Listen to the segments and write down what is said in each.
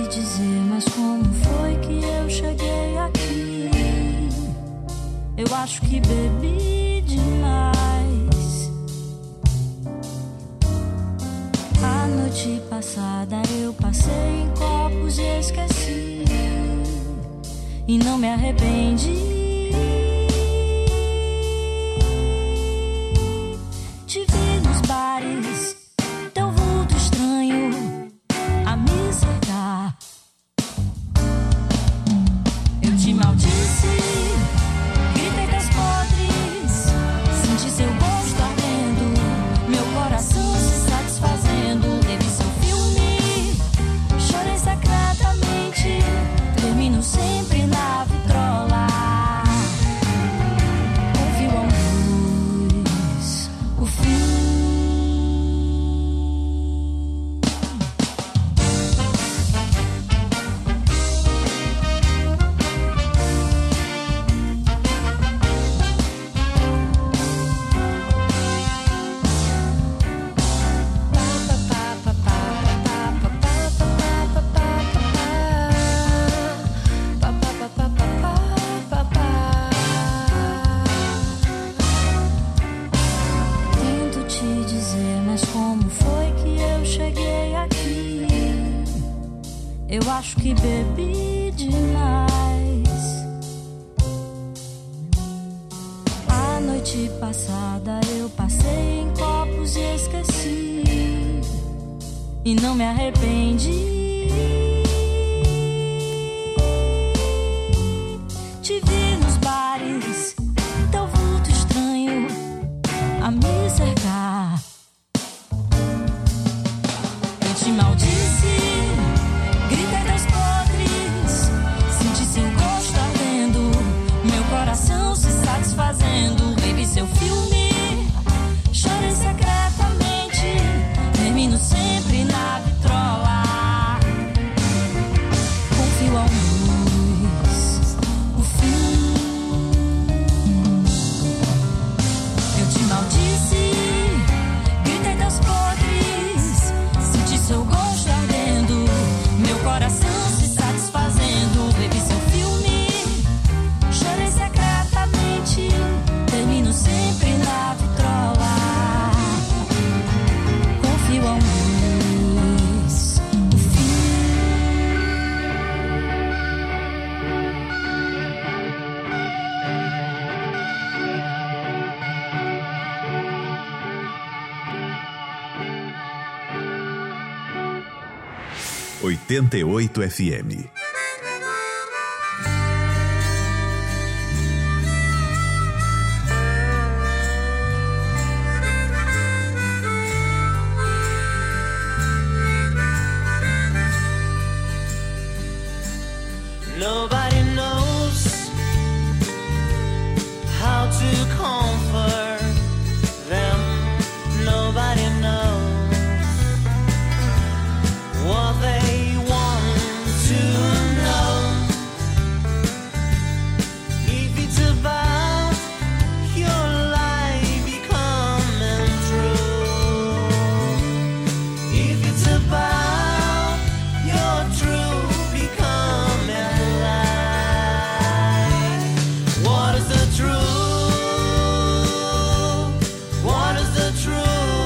dizer, mas como foi que eu cheguei aqui? Eu acho que bebi demais. A noite passada eu passei em copos e esqueci, e não me arrependi. Te vi nos bares, teu vulto estranho a me cercar. Eu te maldisse, gritei das podres, senti seu gosto ardendo, meu coração se satisfazendo. Revi seu filme, chorei secretamente, termino sempre na vitrola. Ouviu a luz, o fim. Tento te dizer, mas como foi que eu cheguei aqui? Eu acho que bebi demais. A noite passada eu passei em copos e esqueci, e não me arrependi. Te vi nos bares, teu vulto estranho a me cercar. Eu te maldisse, gritei das podres, senti seu gosto ardendo, meu coração se satisfazendo. Revi seu filme, chorei secretamente, termino sempre na vitrola. Confio ao luz, o fim. Eu te maldisse, gritei das podres, senti seu gosto ardendo, meu coração se satisfazendo. Revi seu filme, chorei secretamente, termino sempre na vitrola. Confio ao luz, o fim. Oitenta e oito FM. Nobody knows how to comfort them. Nobody knows what they want to know. If it's about your life becoming true, if it's about your truth becoming light, what is the truth? What is the truth?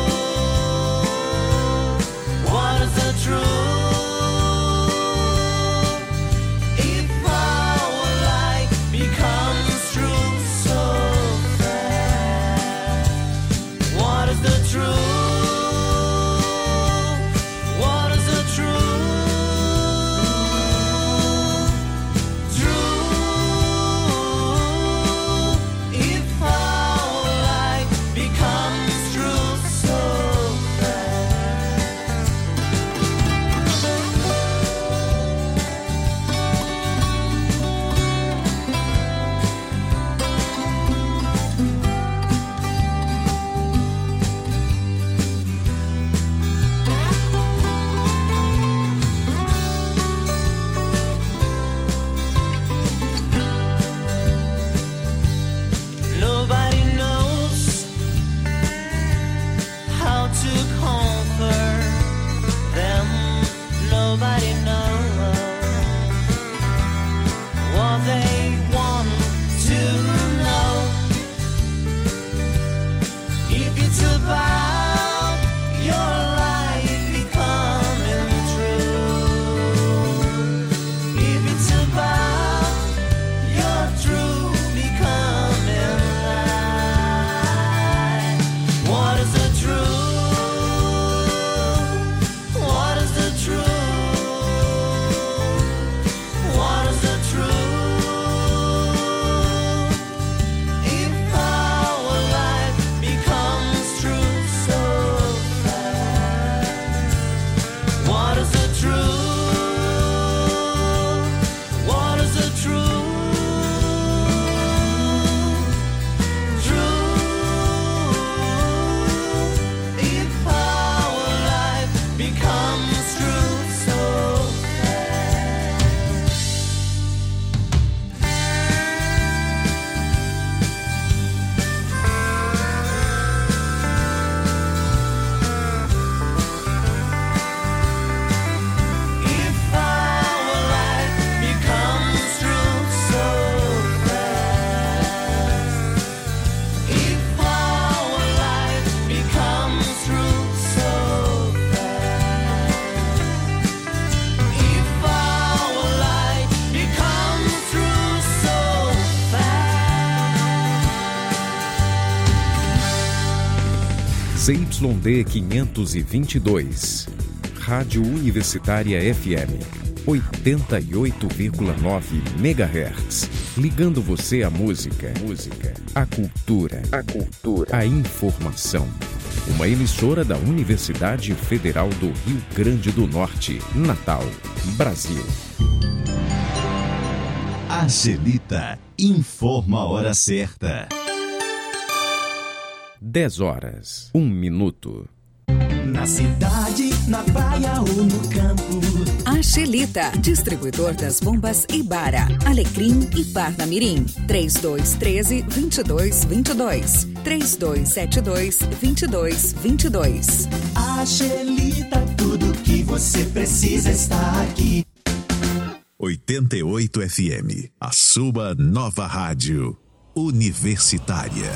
What is the truth? If our life becomes true so fast, what is the truth? What is the truth? Truth. If our life becomes true so fast. Nobody knows how to comfort them. Nobody knows ZYD 522. Rádio Universitária FM 88,9 MHz. Ligando você à música, à cultura, à informação. Uma emissora da Universidade Federal do Rio Grande do Norte, Natal, Brasil. Angelita informa a hora certa. 10h, 1 minuto. Na cidade, na praia ou no campo. Angelita, distribuidor das bombas Ibara, Alecrim e Parnamirim. 3213-2222. 3272-2222. Angelita, tudo que você precisa está aqui. 88 FM, a sua nova rádio universitária.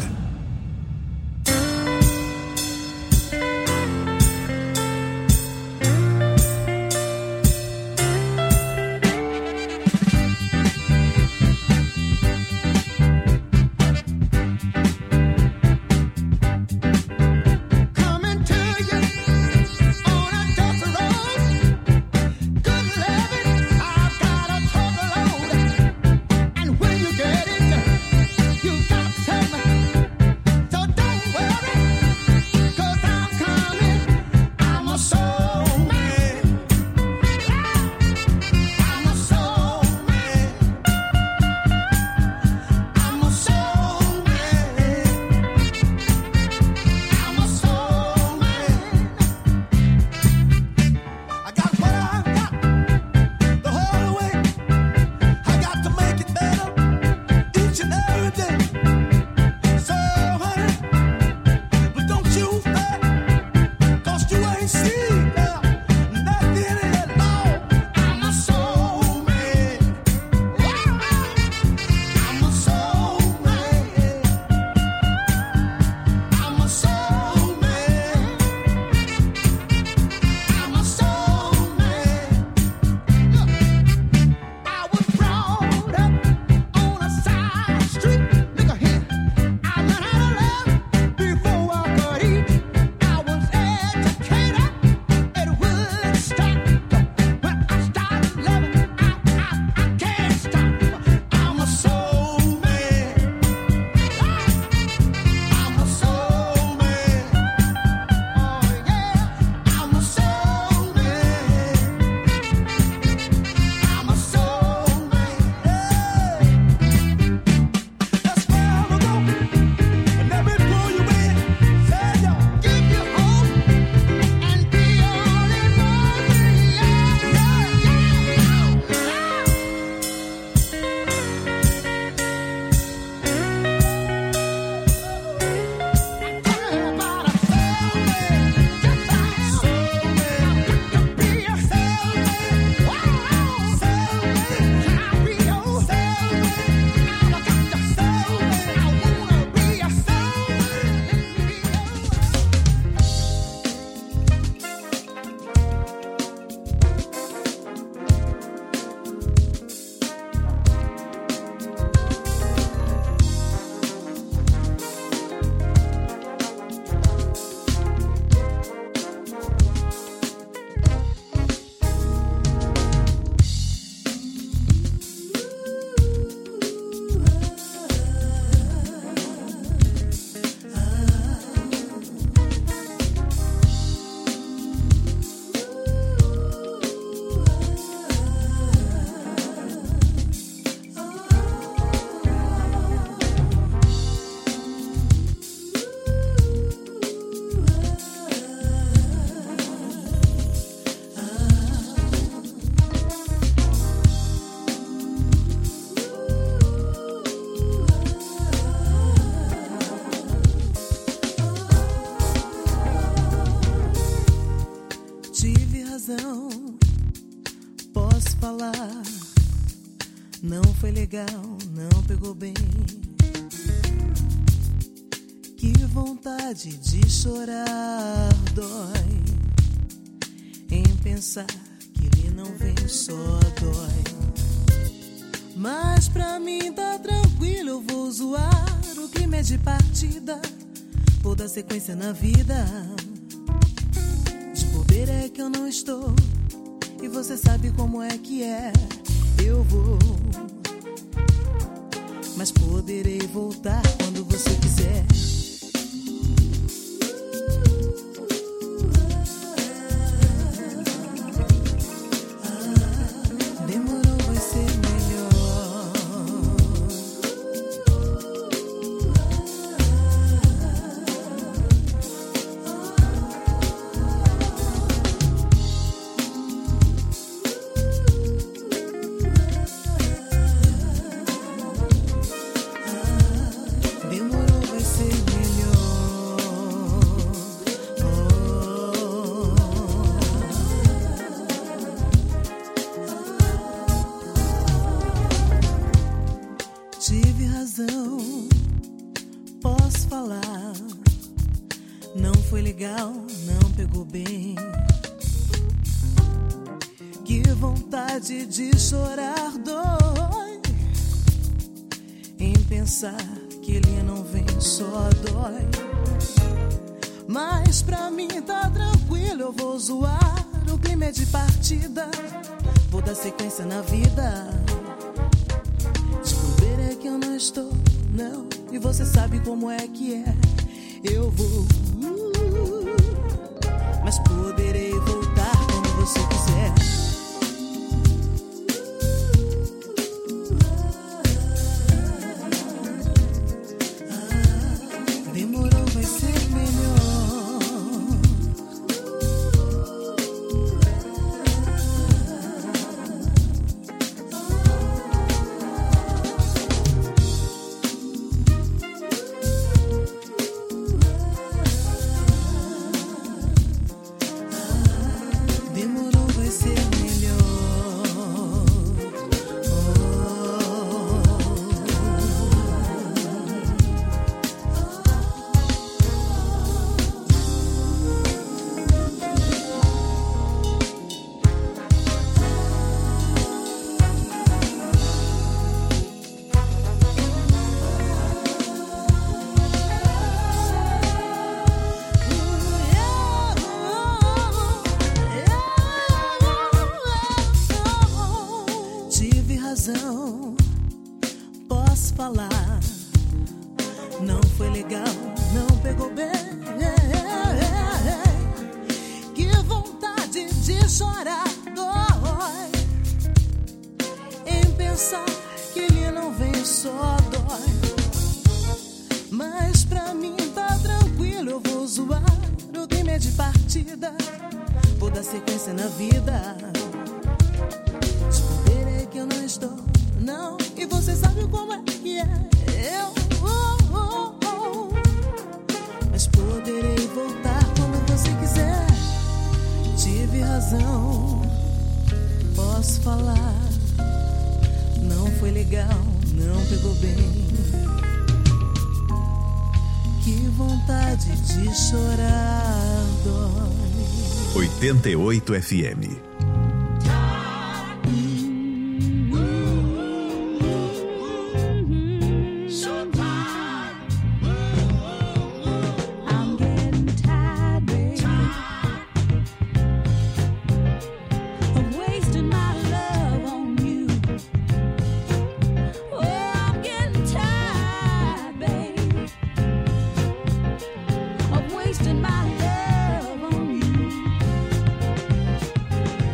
foi legal, não pegou bem. Que vontade de chorar dói. Em pensar que ele não vem, só dói. Mas pra mim tá tranquilo, eu vou zoar. O clima é de partida, vou dar sequência na vida. De bobeira é que eu não estou, e você sabe como é que é. Eu vou, mas poderei voltar quando você quiser. Demorou, vai ser melhor. Demorou, vai ser melhor. Tive razão, posso falar. Não foi legal, não pegou bem. Que vontade de chorar dói. Em pensar que ele não vem, só dói. Mas pra mim tá tranquilo, eu vou zoar. O clima é de partida, vou dar sequência na vida. De bobeira é que eu não estou, não, e você sabe como é que é. Eu vou, mas poderei voltar quando você quiser. Demorou, vai ser melhor. Demorou, vai ser melhor. Tive razão, posso falar. Não foi legal, não pegou bem. Que vontade de chorar dói. Em pensar que ele não vem, só dói. Mas pra mim tá tranquilo, eu vou zoar. O clima é de partida, vou dar sequência na vida. De bobeira é que eu não estou, não, e você sabe como é que é. Eu mas poderei voltar quando você quiser. Tive razão, posso falar. Não foi legal, não pegou bem. Que vontade de chorar dói. 88 FM. I'm getting tired, baby, of wasting my love on you. Oh, I'm getting tired, baby, of wasting my love on you.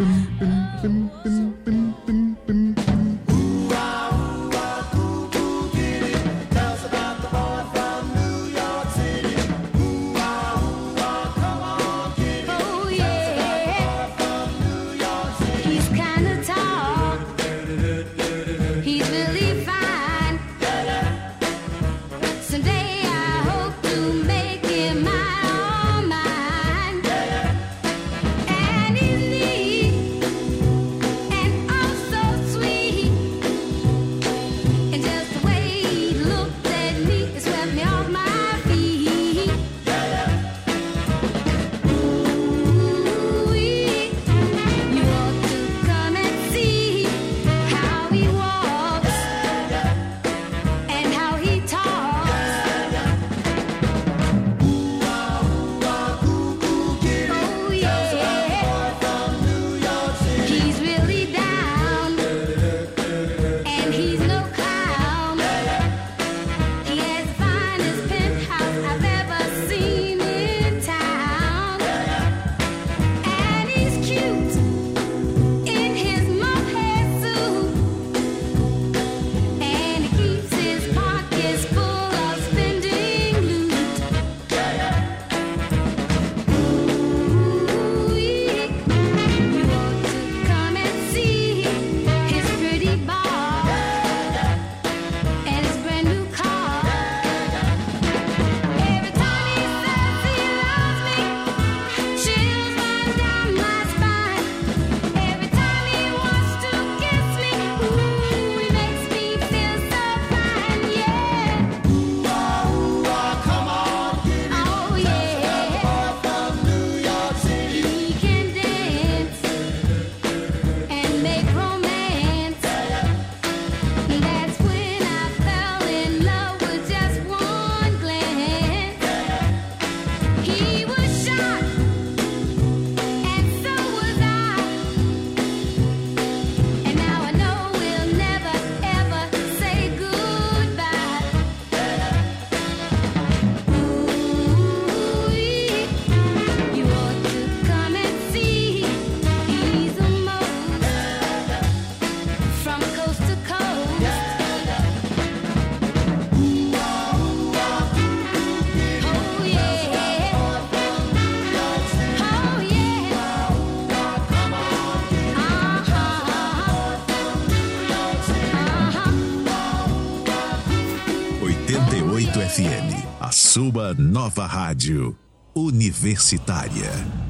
FM, a sua nova rádio universitária.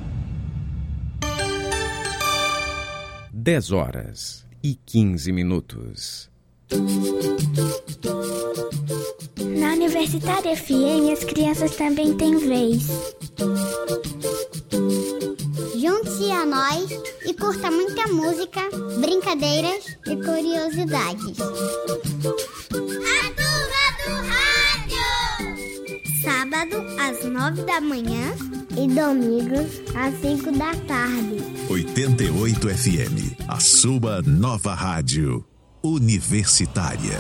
10h15. Na Universitária FM, as crianças também têm vez. Junte-se a nós e curta muita música, brincadeiras e curiosidades. A Turma do Rádio! Sábado às 9 da manhã e domingos às 5 da tarde. 88 FM, a sua nova rádio universitária.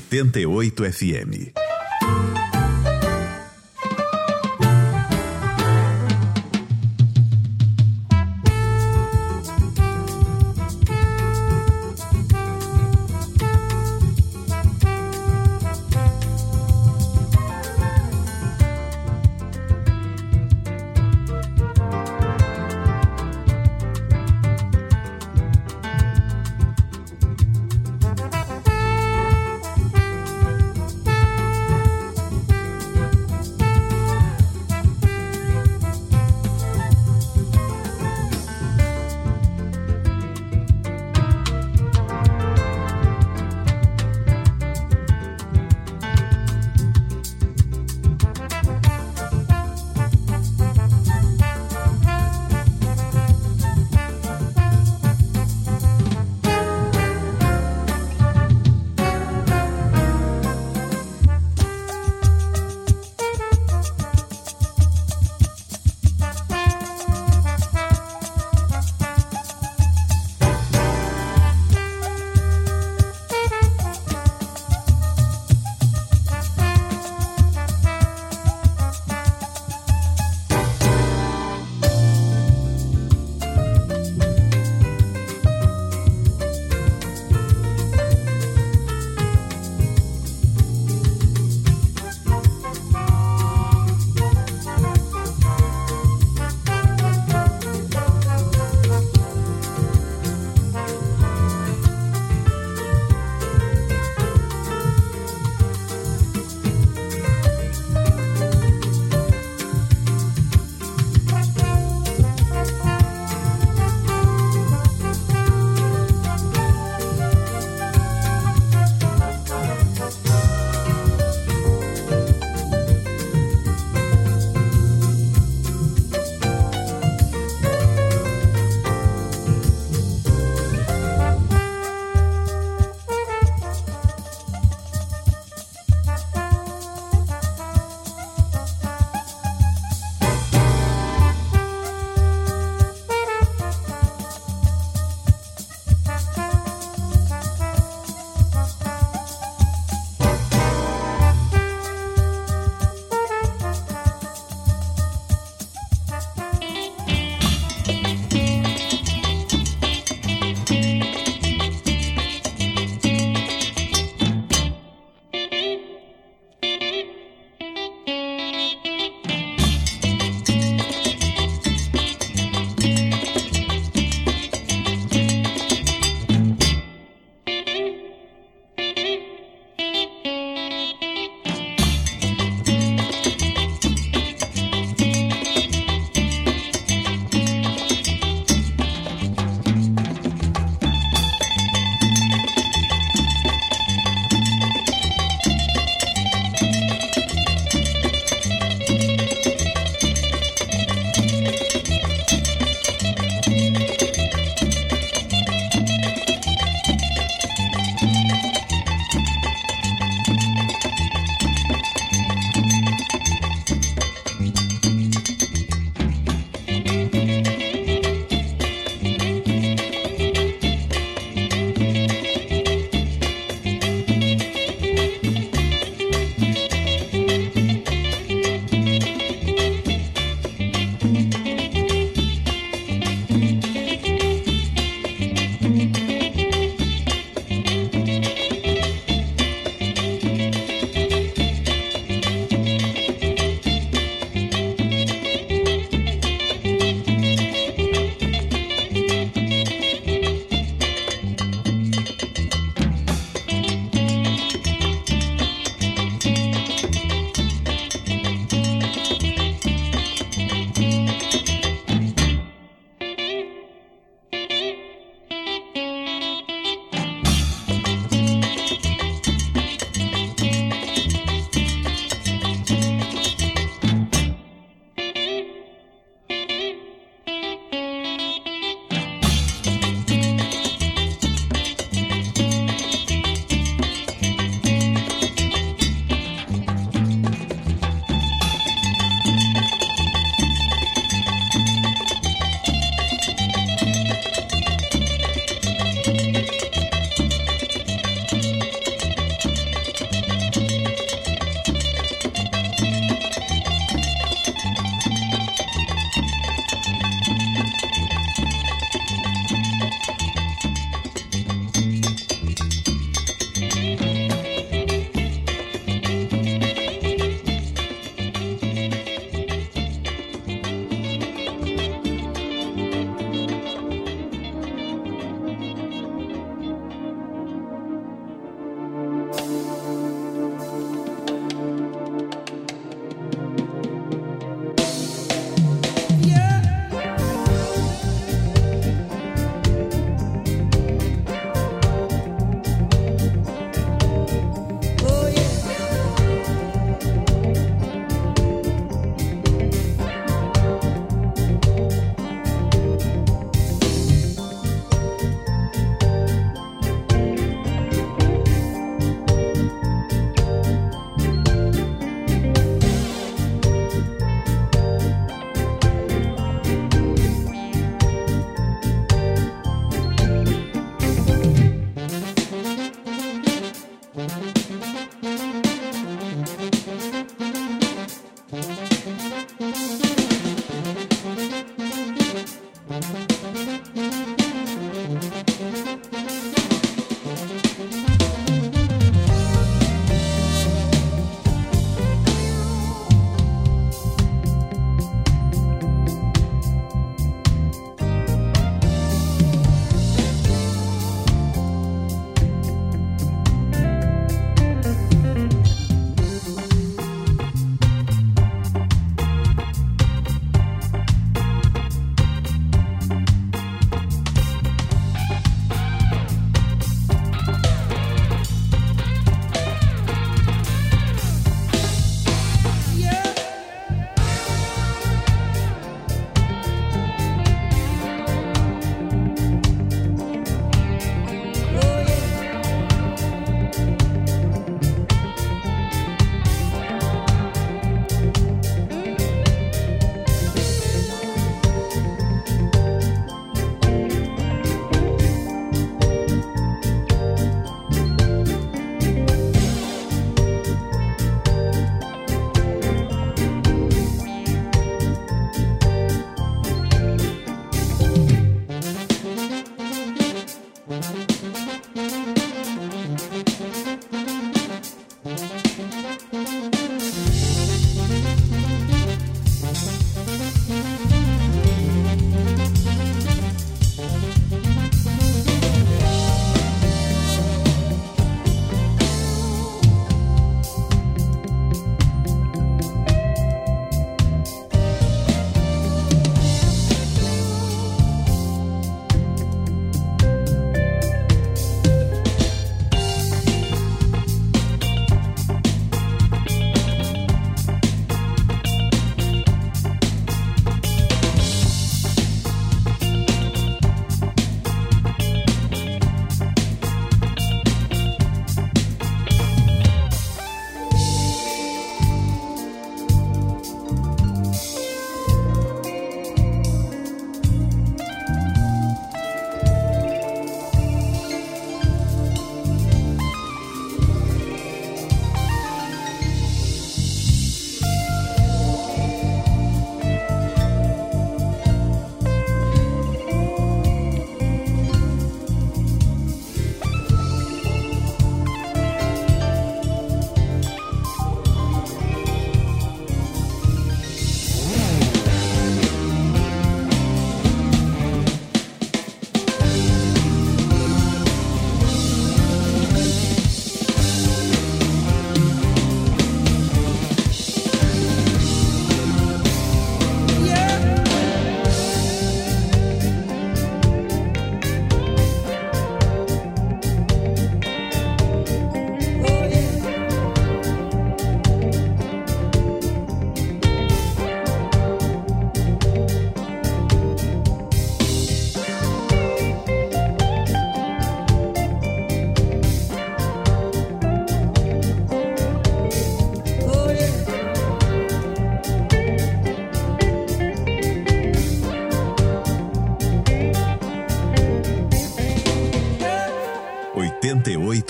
88 FM.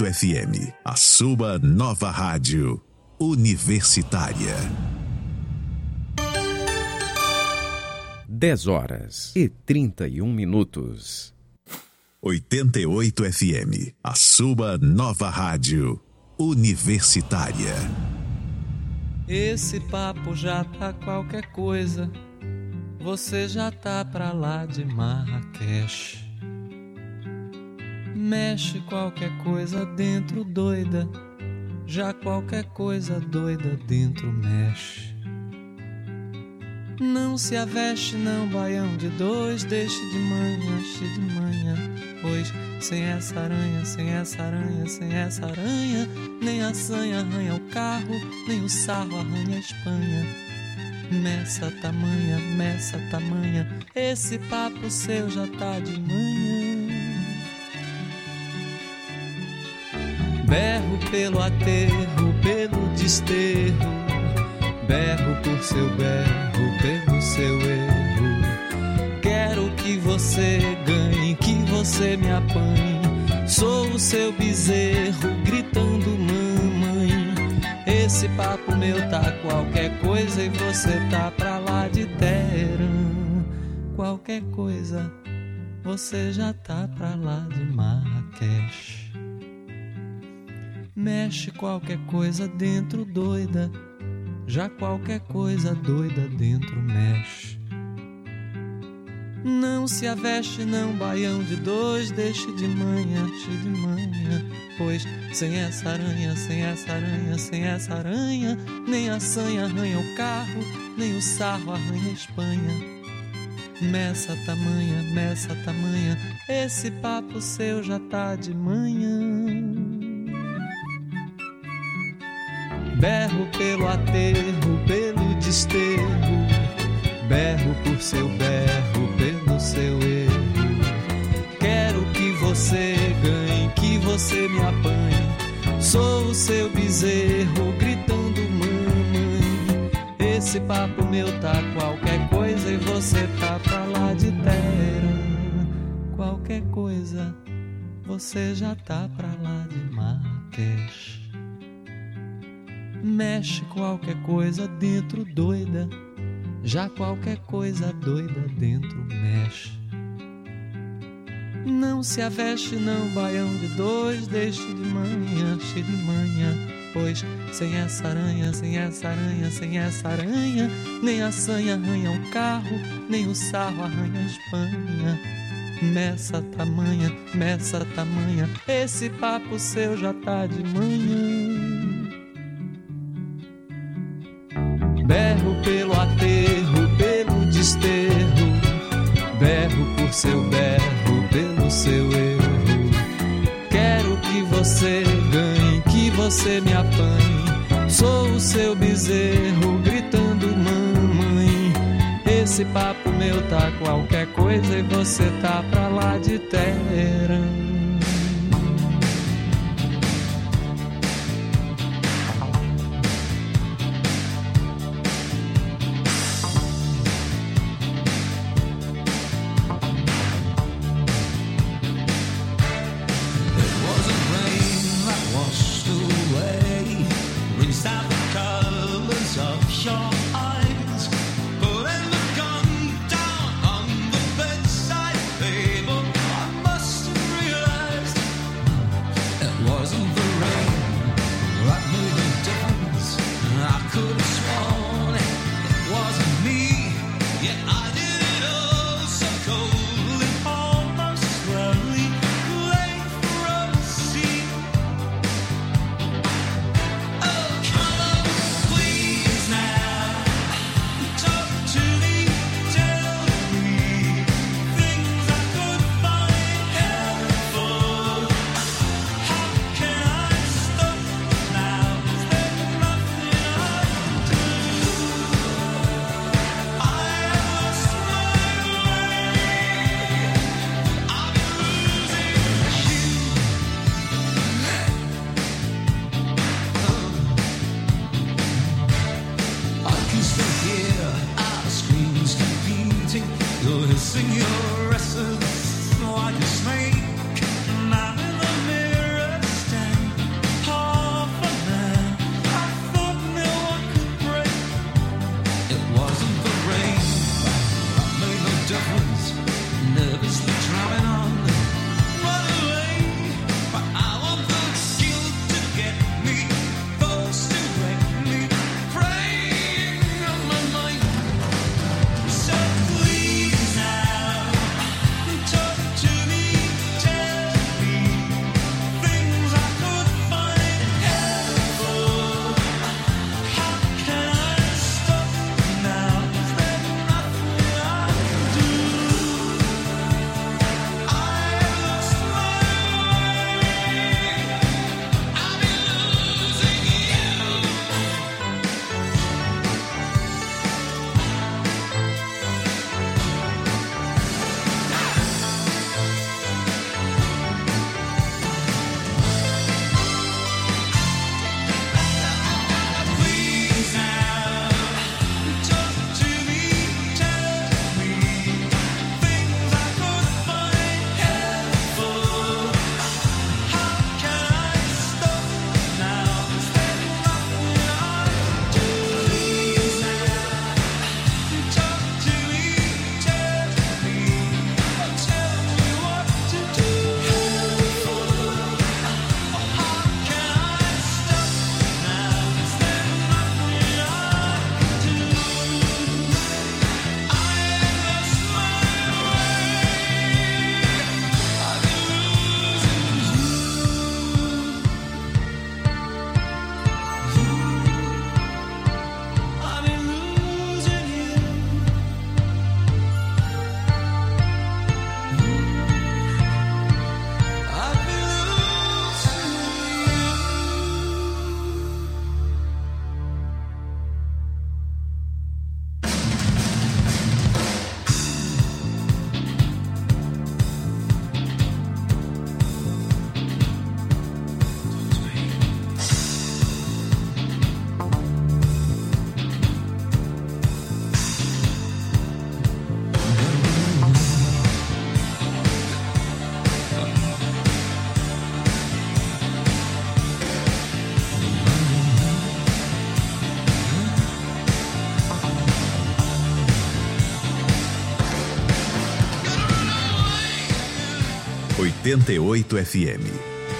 88FM, a sua nova rádio universitária. 10h31. 88FM, a sua nova rádio universitária. Esse papo já tá qualquer coisa. Você já tá pra lá de Marrakech. Mexe qualquer coisa dentro doida. Já qualquer coisa doida dentro mexe. Não se aveste não, baião de dois. Deixe de manhã, cheio de manhã. Pois sem essa aranha, sem essa aranha, sem essa aranha, nem a sanha arranha o carro, nem o sarro arranha a Espanha. Meça tamanha, esse papo seu já tá de manhã. Berro pelo aterro, pelo desterro, berro por seu berro, pelo seu erro. Quero que você ganhe, que você me apanhe. Sou o seu bezerro, gritando mamãe. Esse papo meu tá qualquer coisa e você tá pra lá de Teherã. Qualquer coisa, você já tá pra lá de Marrakech. Mexe qualquer coisa dentro doida. Já qualquer coisa doida dentro mexe. Não se aveste não, baião de dois. Deixe de manhã, cheio de manhã. Pois sem essa aranha, sem essa aranha, sem essa aranha, nem a sanha arranha o carro, nem o sarro arranha a Espanha. Meça tamanha, esse papo seu já tá de manhã. Berro pelo aterro, pelo desterro, berro por seu berro, pelo seu erro. Quero que você ganhe, que você me apanhe. Sou o seu bezerro, gritando mamãe. Esse papo meu tá qualquer coisa e você tá pra lá de Teherã. Qualquer coisa, você já tá pra lá de Marrakech. Mexe qualquer coisa dentro doida. Já qualquer coisa doida dentro mexe. Não se aveste não, baião de dois. Deixe de manhã, cheio de manhã. Pois sem essa aranha, sem essa aranha, sem essa aranha, nem a sanha arranha o carro, nem o sarro arranha a Espanha. Meça tamanha, esse papo seu já tá de manhã. Berro pelo aterro, pelo desterro, berro por seu berro, pelo seu erro. Quero que você ganhe, que você me apanhe. Sou o seu bezerro, gritando mamãe. Esse papo meu tá qualquer coisa e você tá pra lá de Teherã. Like a snake, and I'm in the mirror standing. 88 FM.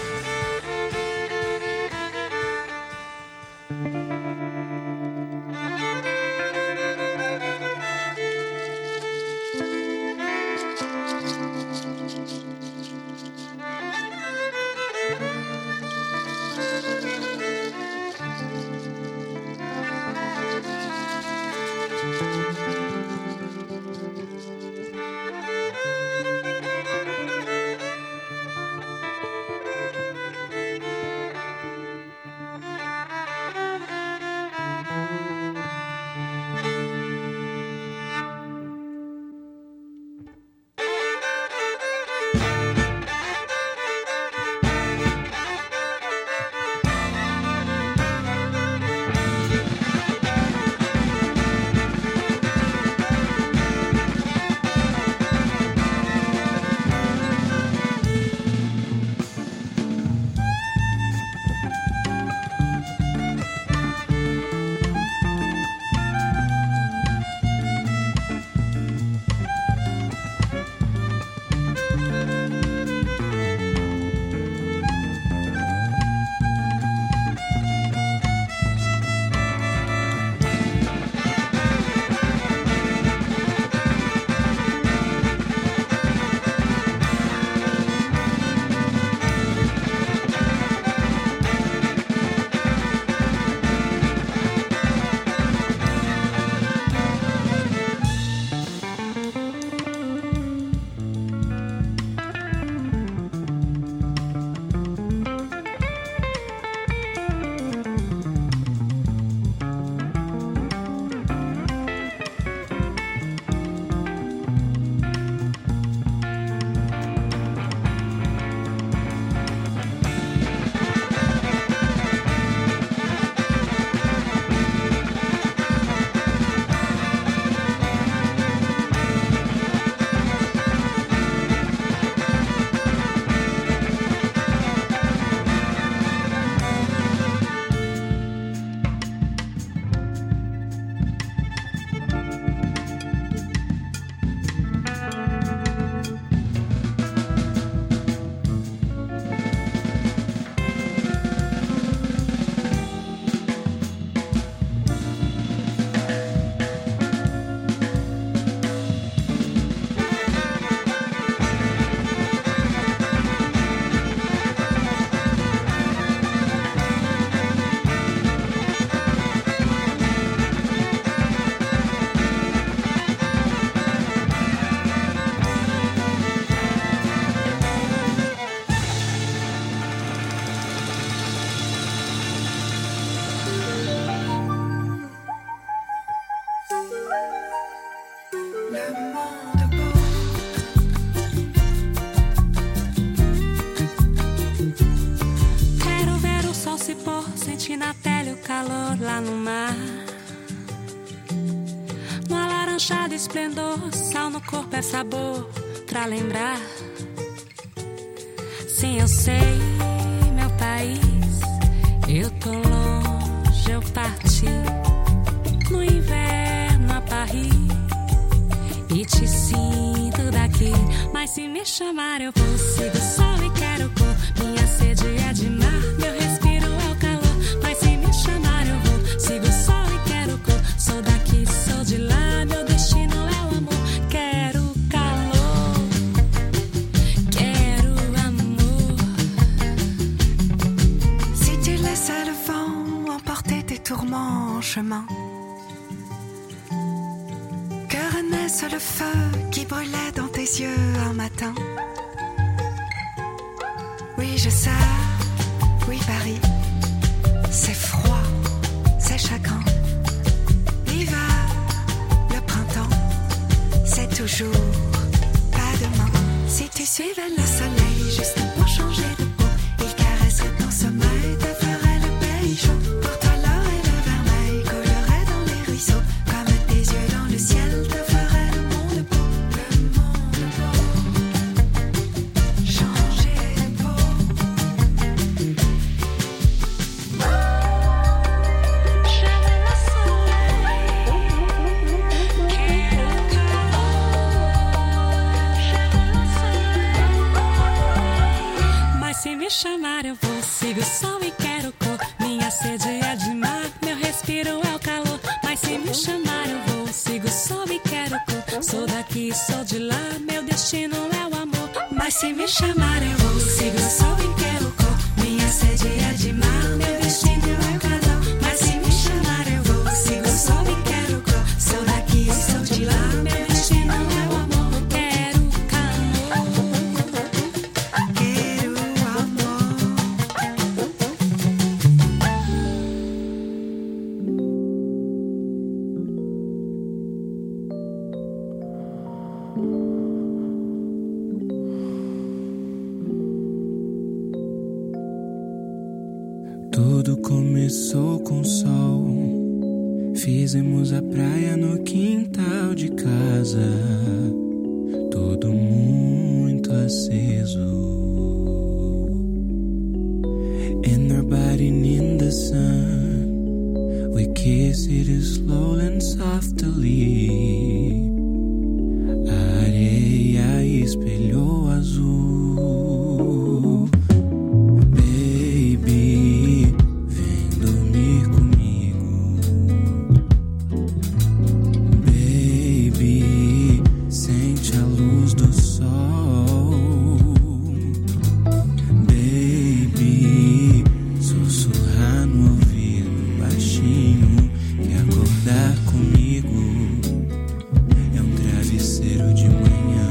na pele o calor lá no mar. No alaranjado esplendor, sal no corpo é sabor pra lembrar. Sim, eu sei, meu país, eu tô longe, eu parti no inverno a Paris e te sinto daqui. Mas se me chamar eu vou, sigo o sol e quero cor. Minha sede é de mar, meu respiro é o calor. Mas se me chamar eu vou, sigo o sol e quero cor. Sou daqui, sou de lá, meu destino é o amor. Quero calor, quero amor. Si tu laissais le vent emporter tes tourments en chemin, que renaisse le feu qui brûlait dans tes yeux un matin. Oui, je sais, oui, Paris, c'est froid, c'est chagrin. L'hiver, le printemps, c'est toujours pas demain. Si tu suivais le soleil juste pour changer de peau, il caresserait ton sommeil, te ferait le pays chaud. Pour toi, l'or et le vermeil coulerait dans les ruisseaux. Comme tes yeux dans le ciel te ferait le monde beau. Le monde beau. Changer de peau. Jamais la chamar eu vou. Sigo o sol e quero cor. Minha sede é de mar, meu respiro é o calor. Mas se me chamar eu vou. Sigo o sol e quero cor. Sou daqui, sou de lá, meu destino é o amor. Mas se me chamar eu vou. Sigo o sol e quero cor. Minha sede é de mar, meu destino é o calor. Mas se me chamar eu vou. Sigo o sol e quero cor. Sou daqui, sou de lá, meu destino é o amor. Quero calor. Quero amor. Tudo começou com sol. Fizemos a praia no quintal de casa. Tudo muito aceso. And our body in the sun. We kiss it slowly and softly. A areia espelhou azul. Baby, vem dormir comigo. Baby, sente a luz do sol. Baby, sussurrar no ouvido baixinho. E acordar comigo é um travesseiro de manhã.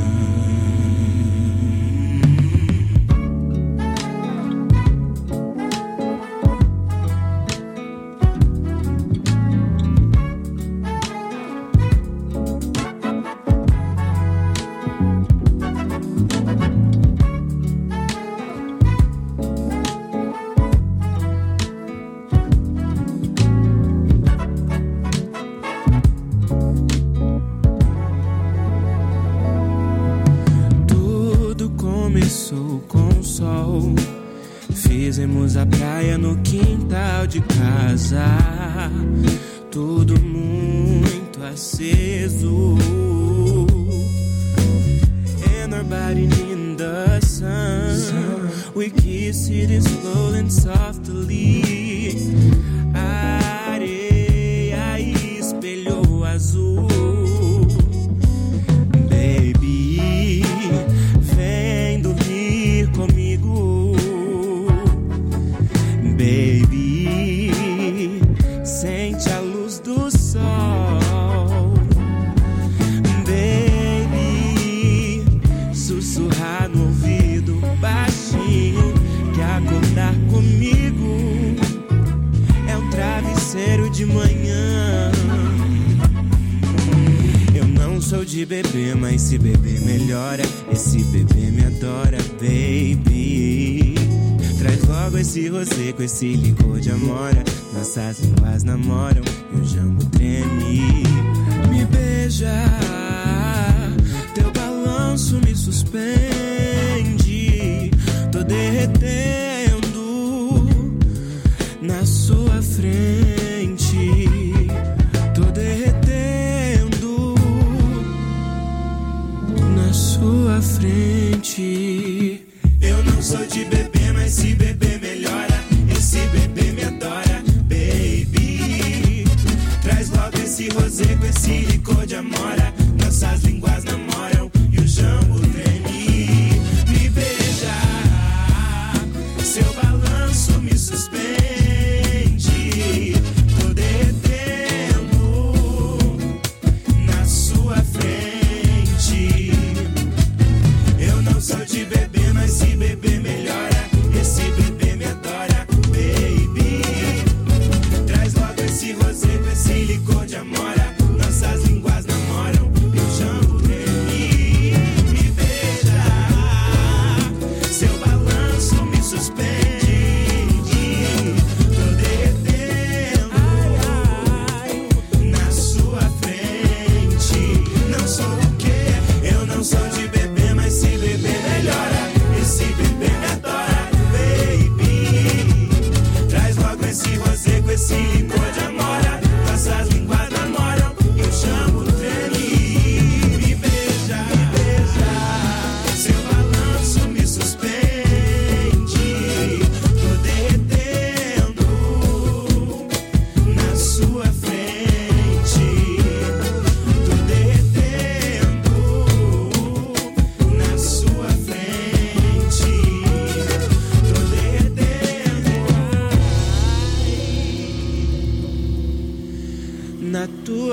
Tudo começou com o sol. Fizemos a praia no quintal de casa. Tudo muito aceso. And our body in the sun. We kiss it slowly and softly. A areia espelhou azul. Baby, vem dormir comigo. Baby, sente a luz do sol. Baby, sussurrar no ouvido baixinho. Que acordar comigo é um travesseiro de manhã. Eu não sou de beber, mas se beber melhora. Esse bebê me adora, baby. Traz logo esse rosé com esse licor de amora. Nossas línguas namoram e o jambo treme. Me beija, teu balanço me suspende. Tô derretendo na sua frente. Tô derretendo na sua frente. Eu não sou de beber, mas se beber melhora. Esse bebê me adora, baby. Traz logo esse rosé com esse licor de amora.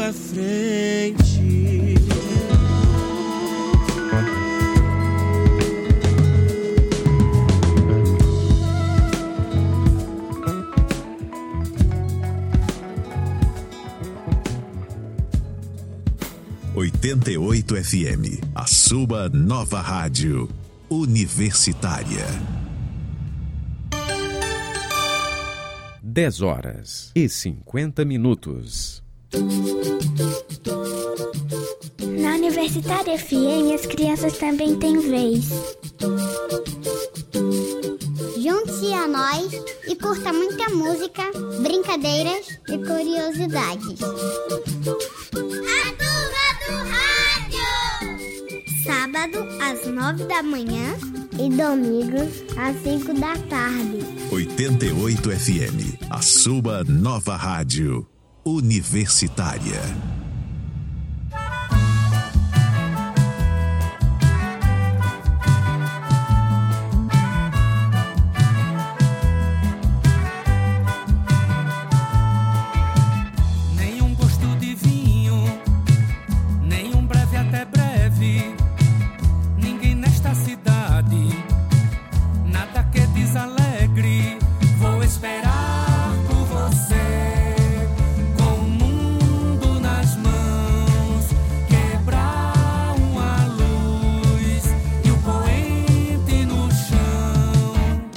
sua frente. ...88 FM, a sua nova rádio universitária. 10h50. Na Universitária FM, as crianças também têm vez. Junte-se a nós e curta muita música, brincadeiras e curiosidades. Sábado às 9 da manhã e domingo às 5 da tarde. 88 FM, a sua nova rádio universitária. Nenhum gosto de vinho, nenhum breve até breve. Ninguém nesta cidade, nada que desalegre. Vou esperar por você, com o mundo nas mãos, quebrar uma luz e o poente no chão.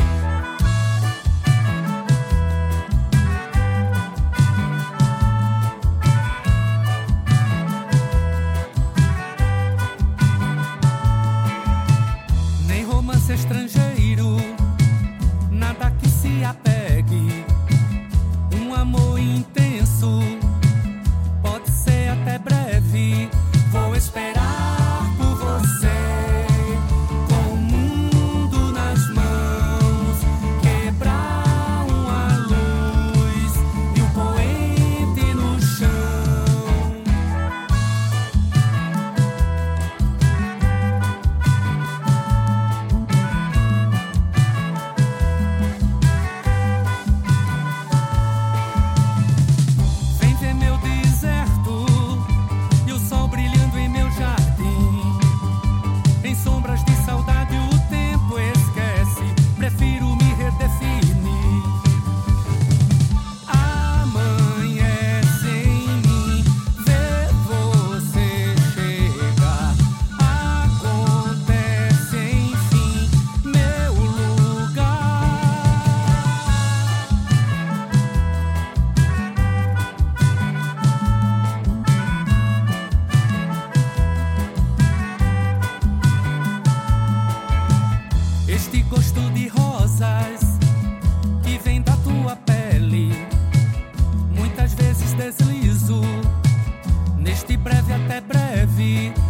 Nem romance estrangeiro, nada que se apegue. Um amor intenso, pode ser até breve. Vou esperar por você, com o mundo nas mãos, quebrar uma luz e o poente no chão. Vem ver meu deserto e o sol brilhando em meu jardim. Em sombras de saudade o tempo esquece, prefiro me redefinir. Amanhece em mim, ver você chegar. Acontece enfim, meu lugar. Este gosto de rosas que vem da tua pele, muitas vezes deslizo neste breve até breve.